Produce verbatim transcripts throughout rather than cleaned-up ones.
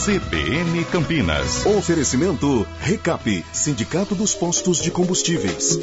C B N Campinas. Oferecimento Recap, Sindicato dos Postos de Combustíveis.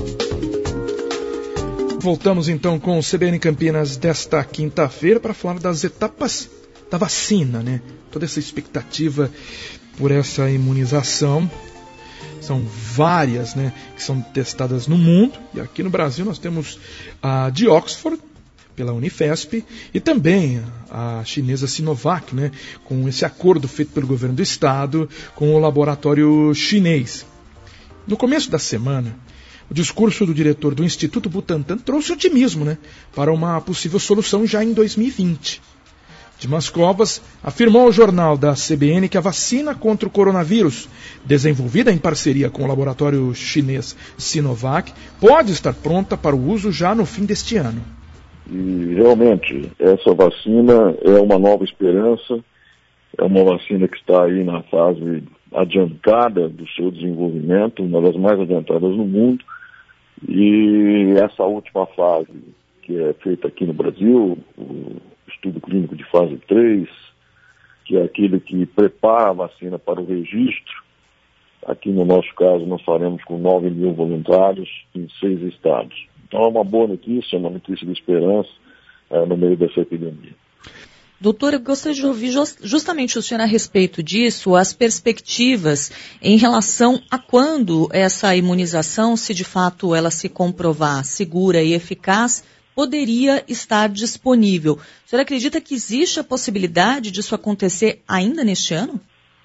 Voltamos então com o C B N Campinas desta quinta-feira para falar das etapas da vacina, né? Toda essa expectativa por essa imunização. São várias, né, que são testadas no mundo. E aqui no Brasil nós temos a de Oxford, pela Unifesp, e também a chinesa Sinovac, né, com esse acordo feito pelo governo do estado com o laboratório chinês. No começo da semana, o discurso do diretor do Instituto Butantan trouxe otimismo, né, para uma possível solução já em dois mil e vinte. Dimas Covas afirmou ao jornal da C B N que a vacina contra o coronavírus, desenvolvida em parceria com o laboratório chinês Sinovac, pode estar pronta para o uso já no fim deste ano. E realmente, essa vacina é uma nova esperança, é uma vacina que está aí na fase adiantada do seu desenvolvimento, uma das mais adiantadas no mundo, e essa última fase, que é feita aqui no Brasil, o estudo clínico de fase três, que é aquele que prepara a vacina para o registro. Aqui no nosso caso nós faremos com nove mil voluntários em seis estados. Então é uma boa notícia, uma notícia de esperança é, no meio dessa epidemia. Doutor, eu gostaria de ouvir justamente o senhor a respeito disso, as perspectivas em relação a quando essa imunização, se de fato ela se comprovar segura e eficaz, poderia estar disponível. O senhor acredita que existe a possibilidade disso acontecer ainda neste ano?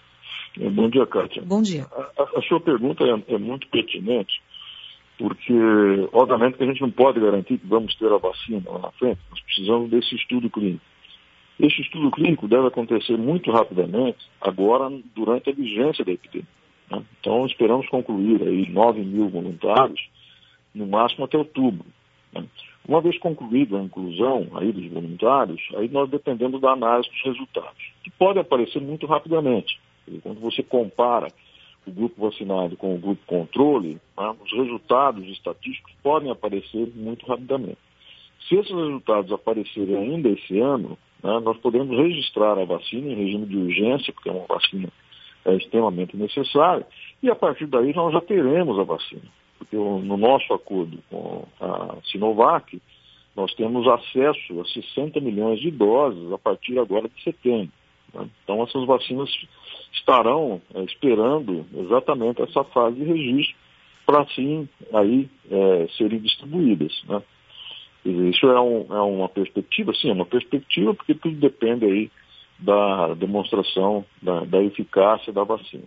Bom dia, Kátia. Bom dia. A, a sua pergunta é, é muito pertinente, porque, obviamente, que a gente não pode garantir que vamos ter a vacina lá na frente. Nós precisamos desse estudo clínico. Esse estudo clínico deve acontecer muito rapidamente, agora, durante a vigência da epidemia, né? Então, esperamos concluir aí nove mil voluntários, no máximo até outubro, né? Uma vez concluída a inclusão aí dos voluntários, aí nós dependemos da análise dos resultados, que pode aparecer muito rapidamente. Quando você compara o grupo vacinado com o grupo controle, né, os resultados estatísticos podem aparecer muito rapidamente. Se esses resultados aparecerem ainda esse ano, né, nós podemos registrar a vacina em regime de urgência, porque é uma vacina é, extremamente necessária, e a partir daí nós já teremos a vacina. Porque no nosso acordo com a Sinovac, nós temos acesso a sessenta milhões de doses a partir agora de setembro, né? Então essas vacinas estarão é, esperando exatamente essa fase de registro para assim aí é, serem distribuídas, né? Isso é, um, é uma perspectiva, sim, é uma perspectiva, porque tudo depende aí da demonstração da, da eficácia da vacina.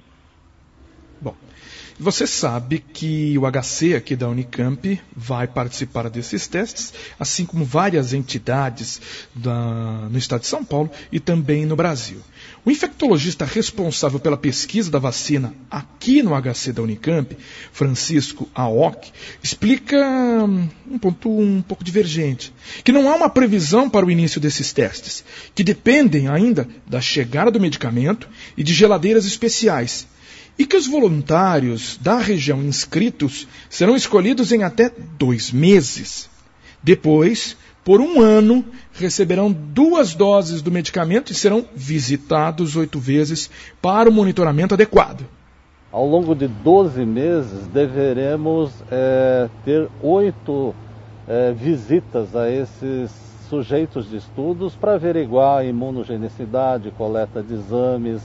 Bom, você sabe que o H C aqui da Unicamp vai participar desses testes, assim como várias entidades da, no estado de São Paulo e também no Brasil. O infectologista responsável pela pesquisa da vacina aqui no H C da Unicamp, Francisco Aoki, explica um ponto um pouco divergente, que não há uma previsão para o início desses testes, que dependem ainda da chegada do medicamento e de geladeiras especiais, e que os voluntários da região inscritos serão escolhidos em até dois meses. Depois, por um ano, receberão duas doses do medicamento e serão visitados oito vezes para o monitoramento adequado. Ao longo de doze meses, deveremos é, ter oito é, visitas a esses sujeitos de estudos para averiguar a imunogenicidade, coleta de exames,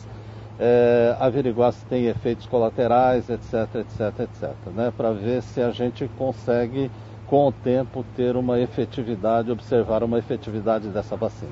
É, averiguar se tem efeitos colaterais, etc, etc, etc, né, para ver se a gente consegue, com o tempo, ter uma efetividade, observar uma efetividade dessa vacina.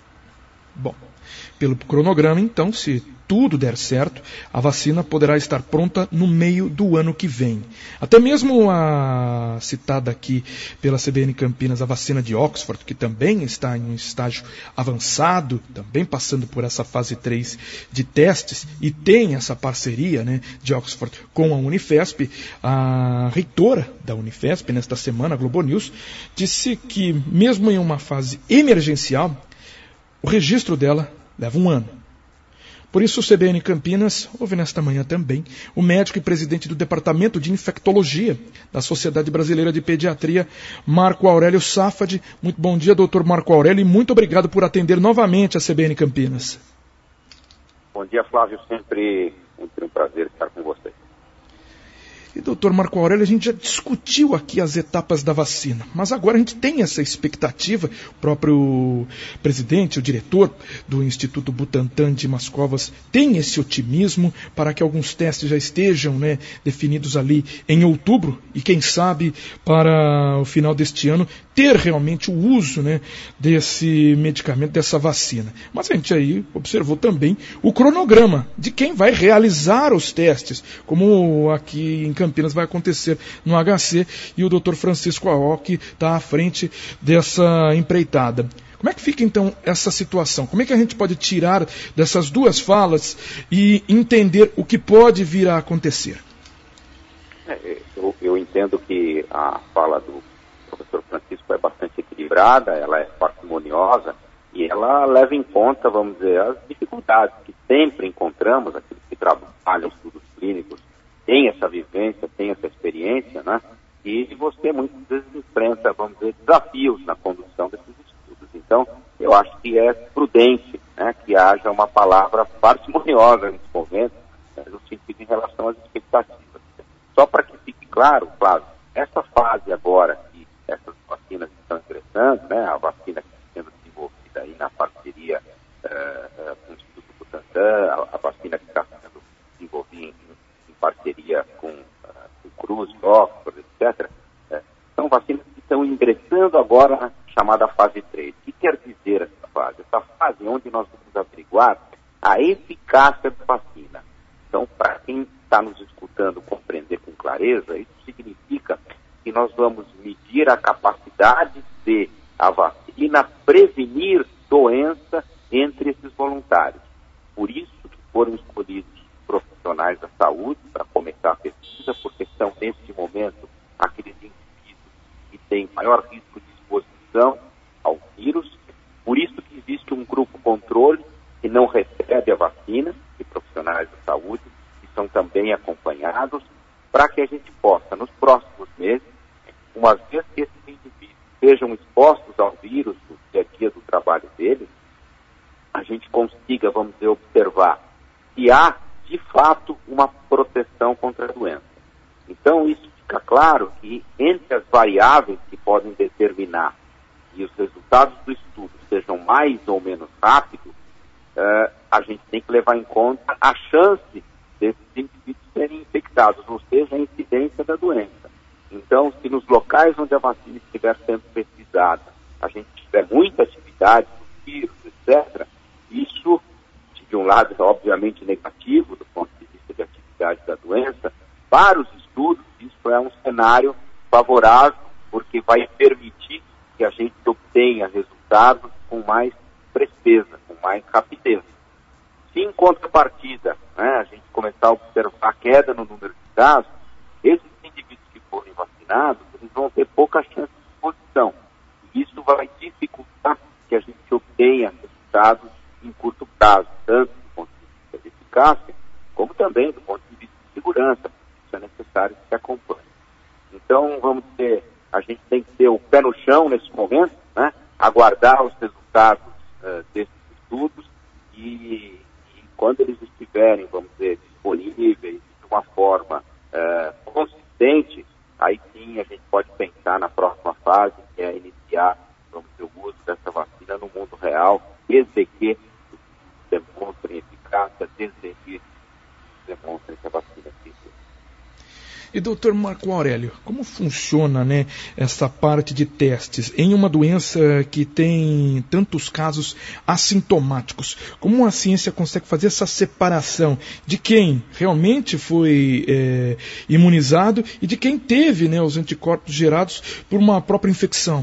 Bom, pelo cronograma, então, se tudo der certo, a vacina poderá estar pronta no meio do ano que vem. Até mesmo a citada aqui pela C B N Campinas, a vacina de Oxford, que também está em um estágio avançado, também passando por essa fase três de testes, e tem essa parceria, né, de Oxford com a Unifesp. A reitora da Unifesp, nesta semana, a Globo News, disse que mesmo em uma fase emergencial, o registro dela leva um ano. Por isso, o C B N Campinas ouve nesta manhã também o médico e presidente do Departamento de Infectologia da Sociedade Brasileira de Pediatria, Marco Aurélio Safadi. Muito bom dia, doutor Marco Aurélio, e muito obrigado por atender novamente a C B N Campinas. Bom dia, Flávio. Sempre, sempre um prazer estar com vocês. E, doutor Marco Aurélio, a gente já discutiu aqui as etapas da vacina, mas agora a gente tem essa expectativa, o próprio presidente, o diretor do Instituto Butantan de Mascovas tem esse otimismo para que alguns testes já estejam, né, definidos ali em outubro e, quem sabe, para o final deste ano, ter realmente o uso, né, desse medicamento, dessa vacina. Mas a gente aí observou também o cronograma de quem vai realizar os testes, como aqui em Campinas vai acontecer no H C, e o doutor Francisco Aoki está à frente dessa empreitada. Como é que fica então essa situação? Como é que a gente pode tirar dessas duas falas e entender o que pode vir a acontecer? É, eu, eu entendo que a fala do professor Francisco é bastante equilibrada, ela é parcimoniosa e ela leva em conta, vamos dizer, as dificuldades que sempre encontramos, aqueles que trabalham estudos clínicos, tem essa vivência, tem essa experiência, né? E você muitas vezes enfrenta, vamos dizer, desafios na condução desses estudos. Então, eu acho que é prudente, né, que haja uma palavra parcimoniosa nesse momento, né, no sentido em relação às expectativas. Só para que fique claro, Flávio, essa fase agora que essas vacinas estão ingressando, né, a vacina que está sendo desenvolvida aí na parceria uh, uh, com o Instituto Butantan, a, a vacina que está sendo desenvolvida em, em parceria com uh, o Cruz, Oxford, etcétera, uh, são vacinas que estão ingressando agora na chamada fase três. O que quer dizer essa fase? Essa fase onde nós vamos averiguar a eficácia da vacina. Então, para quem está nos escutando compreender com clareza, isso significa que nós vamos medir a capacidade de a vacina prevenir doença entre esses voluntários. Por isso que foram escolhidos profissionais da saúde para começar a pesquisa, porque são, neste momento, aqueles indivíduos que têm maior risco de exposição ao vírus. Por isso que existe um grupo controle que não recebe a vacina, de profissionais da saúde, que são também acompanhados, para que a gente possa, nos próximos meses, uma vez que esses indivíduos sejam expostos ao vírus no dia a dia do trabalho deles, a gente consiga, vamos dizer, observar se há, de fato, uma proteção contra a doença. Então, isso fica claro que, entre as variáveis que podem determinar e os resultados do estudo sejam mais ou menos rápidos, uh, a gente tem que levar em conta a chance desses indivíduos serem infectados, ou seja, a incidência da doença. Então, se nos locais onde a vacina estiver sendo pesquisada, a gente tiver muita atividade do vírus, etcétera, isso, de um lado, é obviamente negativo do ponto de vista de atividade da doença. Para os estudos, isso é um cenário favorável, porque vai permitir que a gente obtenha resultados com mais presteza, com mais rapidez. Se em contrapartida, né, a gente começar a observar a queda no número de casos, esses indivíduos que forem vacinados, eles vão ter pouca chance de exposição. E isso vai dificultar que a gente obtenha resultados em curto prazo, tanto do ponto de vista de eficácia, como também do ponto de vista de segurança. Isso é necessário que se acompanhe. Então, vamos ter, a gente tem que ter o pé no chão nesse momento, né, aguardar os resultados uh, desses estudos e, e quando eles estiverem, vamos dizer, disponíveis de uma forma uh, consistente, aí sim a gente pode pensar na próxima fase, que é iniciar, vamos dizer, o uso dessa vacina no mundo real, desde que demonstrem eficácia, desde que demonstrem que a vacina é eficaz. E doutor Marco Aurélio, como funciona, né, essa parte de testes em uma doença que tem tantos casos assintomáticos? Como a ciência consegue fazer essa separação de quem realmente foi é, imunizado e de quem teve, né, os anticorpos gerados por uma própria infecção?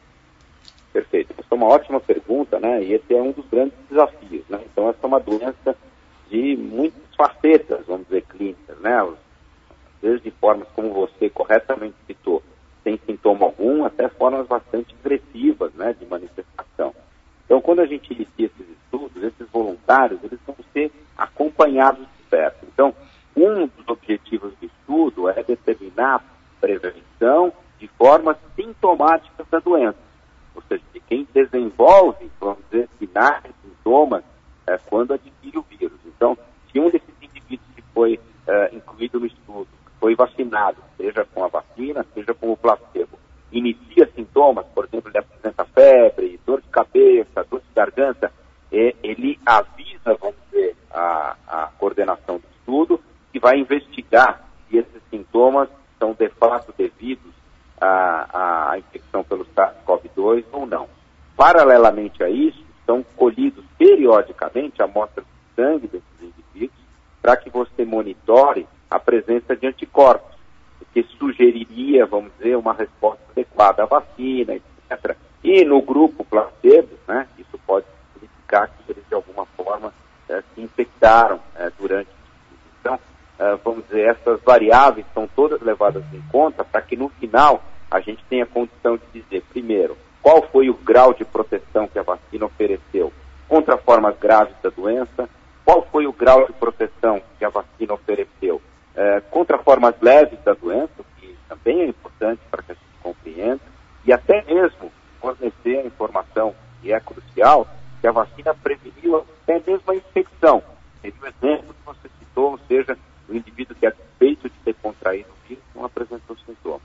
Perfeito. Essa é uma ótima pergunta, né? E esse é um dos grandes desafios, né? Então, essa é uma doença de muitas facetas, vamos dizer, clínicas, né? Desde formas, como você corretamente citou, sem sintoma algum, até formas bastante agressivas, né, de manifestação. Então, quando a gente inicia esses estudos, esses voluntários, eles vão ser acompanhados de perto. Então, um dos objetivos do estudo é determinar a prevenção de formas sintomáticas da doença. Ou seja, de quem desenvolve, vamos dizer, sinais, sintomas, é, quando adquire o vírus. Então, se um desses indivíduos que foi uh, incluído no estudo, foi vacinado, seja com a vacina, seja com o placebo, inicia sintomas, por exemplo, ele apresenta febre, dor de cabeça, dor de garganta, eh, ele avisa, vamos dizer, a, a coordenação do estudo, que vai investigar se esses sintomas são de fato devidos à, à infecção pelo SARS-CoV dois ou não. Paralelamente a isso, são colhidos periodicamente amostras de sangue desses indivíduos para que você monitore a presença de anticorpos, o que sugeriria, vamos dizer, uma resposta adequada à vacina, etcétera. E no grupo placebo, né, isso pode significar que eles de alguma forma eh, se infectaram eh, durante o estudo. Então, eh, vamos dizer, essas variáveis são todas levadas em conta para que no final a gente tenha condição de dizer, primeiro, qual foi o grau de proteção que a vacina ofereceu contra formas graves da doença, qual foi o grau de proteção que a vacina ofereceu eh, contra formas leves da doença, que também é importante para que a gente compreenda, e até mesmo fornecer a informação, que é crucial, que a vacina preveniu até mesmo a infecção. Seria o exemplo que você citou, ou seja, o indivíduo que, a despeito de ter contraído o vírus, não apresentou sintomas.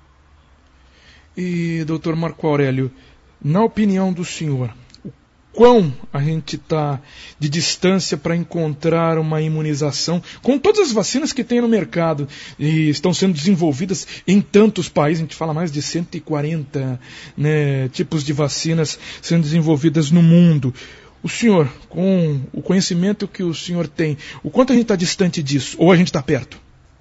E, doutor Marco Aurélio, na opinião do senhor, o quão a gente está de distância para encontrar uma imunização com todas as vacinas que tem no mercado e estão sendo desenvolvidas em tantos países? A gente fala mais de cento e quarenta, né, tipos de vacinas sendo desenvolvidas no mundo. O senhor, com o conhecimento que o senhor tem, o quanto a gente está distante disso? Ou a gente está perto?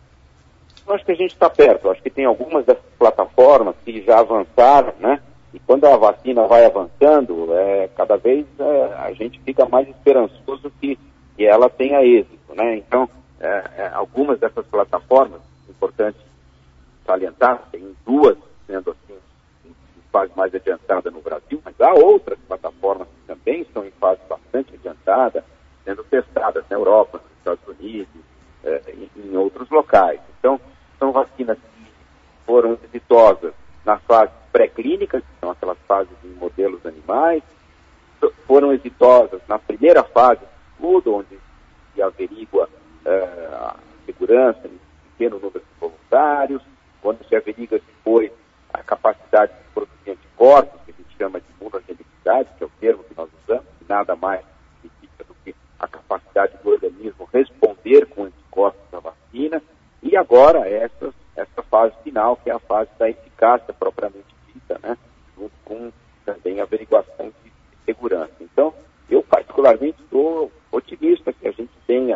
Eu acho que a gente está perto. Eu acho que tem algumas dessas plataformas que já avançaram, né? E quando a vacina vai avançando, é, cada vez é, a gente fica mais esperançoso que, que ela tenha êxito, né? Então, é, é, algumas dessas plataformas, importante salientar, tem duas sendo assim, em fase mais adiantada no Brasil, mas há outras plataformas que também estão em fase bastante adiantada, sendo testadas na Europa, nos Estados Unidos, é, em, em outros locais. Então, são vacinas que foram exitosas nas fases pré-clínicas, que são aquelas fases em modelos animais, foram exitosas na primeira fase do estudo, onde se averigua uh, a segurança em pequeno número de voluntários, quando se averigua depois a capacidade de produzir anticorpos, que a gente chama de imunogenicidade, que é o termo que nós usamos, que nada mais significa do que a capacidade do organismo responder com anticorpos à vacina. E agora, essa, essa fase final, que é a fase da eficácia propriamente dita, né? Junto com também a averiguação de, de segurança. Então, eu particularmente estou otimista que a gente tenha uh,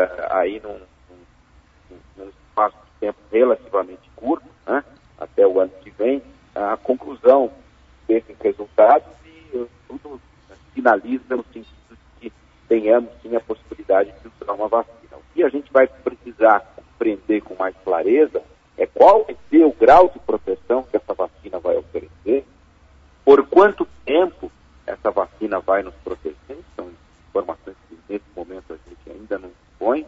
aí num, num, num espaço de tempo relativamente curto, né? Até o ano que vem, a conclusão desses resultados e uh, tudo sinaliza no sentido de que tenhamos sim a possibilidade de usar uma vacina. O que a gente vai precisar compreender com mais clareza é qual vai ser o grau de proteção que essa vacina vai oferecer, por quanto tempo essa vacina vai nos proteger, são informações que nesse momento a gente ainda não dispõe,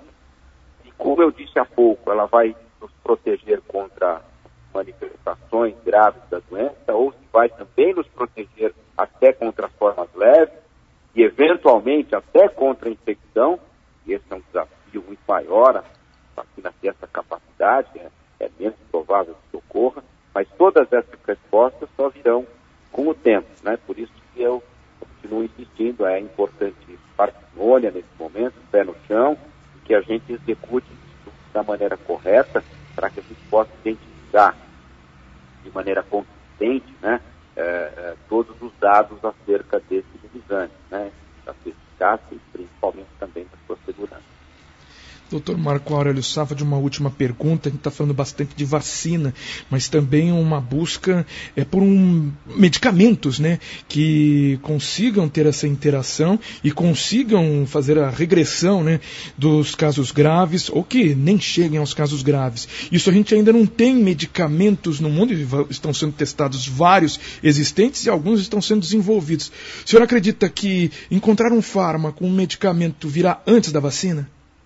e como eu disse há pouco, ela vai nos proteger contra manifestações graves da doença, ou se vai também nos proteger até contra formas leves, e eventualmente até contra a infecção, e esse é um desafio muito maior, a vacina ter essa capacidade, é, é menos provável que ocorra, mas todas essas respostas só virão com o tempo, né? Por isso que eu continuo insistindo, é importante parcimônia nesse momento, pé no chão, e que a gente execute isso da maneira correta, para que a gente possa identificar de maneira consistente, né, é, é, todos os dados acerca desse imunizante, né, da sua eficácia e principalmente também da sua segurança. doutor Marco Aurélio Safra, de uma última pergunta. A gente está falando bastante de vacina, mas também uma busca é, por um, medicamentos, né, que consigam ter essa interação e consigam fazer a regressão, né, dos casos graves, ou que nem cheguem aos casos graves. Isso a gente ainda não tem medicamentos no mundo, estão sendo testados vários existentes e alguns estão sendo desenvolvidos. O senhor acredita que encontrar um fármaco, um medicamento, virá antes da vacina?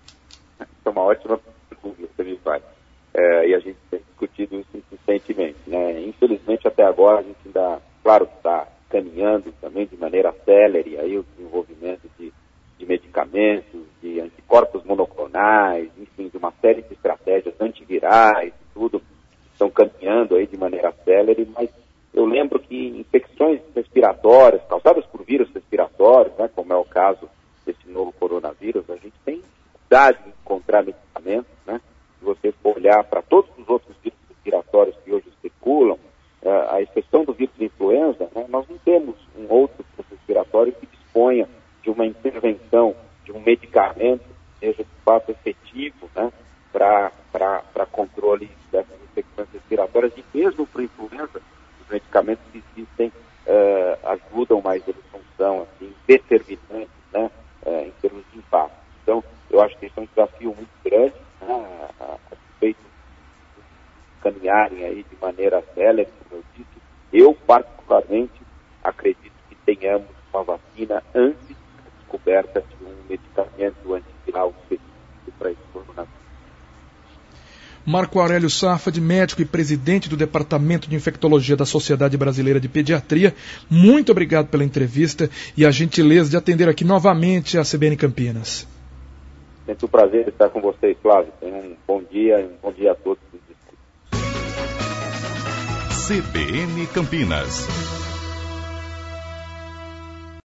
É uma ótima pergunta que você me faz. É, e a gente tem discutido isso insistentemente, né? Infelizmente, até agora, a gente ainda, claro, está caminhando também de maneira célere aí o desenvolvimento de, de medicamentos, de anticorpos anticorpos monoclonais, enfim, de uma série de estratégias antivirais, tudo, estão caminhando aí de maneira célere, mas eu lembro que infecções respiratórias, causadas por vírus respiratórios, né, como é o caso desse novo coronavírus, a gente tem dificuldade em encontrar medicamentos, né? Se você for olhar para todos os outros vírus respiratórios que hoje circulam, uh, a exceção do vírus de influenza, né, nós não temos um outro vírus respiratório que disponha de uma intervenção, de um medicamento que seja de fato efetivo, né, para controle dessas infecções respiratórias, e mesmo para a influenza, os medicamentos que existem uh, ajudam, mas eles não são assim, determinantes, né, uh, em termos de impacto. Então, eu acho que esse é um desafio muito grande, né, a, a respeito de caminharem aí de maneira célere, como eu disse. Eu, particularmente, acredito que tenhamos uma vacina antes da descoberta de um medicamento antiviral específico para esse coronavírus. Marco Aurélio Safad, médico e presidente do Departamento de Infectologia da Sociedade Brasileira de Pediatria, muito obrigado pela entrevista e a gentileza de atender aqui novamente a C B N Campinas. Sempre um prazer estar com vocês, Flávio. Tenham um bom dia e um bom dia a todos. C B N Campinas.